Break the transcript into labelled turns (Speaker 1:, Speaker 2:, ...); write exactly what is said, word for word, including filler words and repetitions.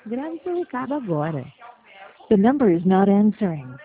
Speaker 1: Grave seu recado agora.
Speaker 2: The number is not answering.